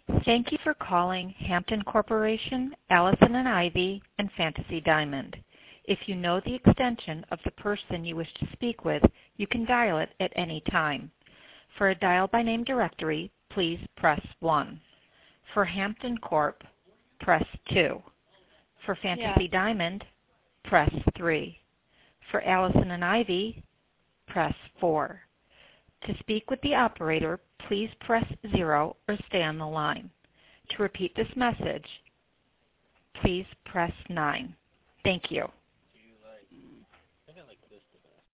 Thank you for calling Hampton Corporation, Allison and Ivy, and Fantasy Diamond. If you know the extension of the person you wish to speak with, you can dial it at any time. For a dial by name directory, please press 1. For Hampton Corp., press 2. For Fantasy Diamond, press 3. For Allison and Ivy, press 4. To speak with the operator, please press 0 or stay on the line. To repeat this message, please press 9. Thank you.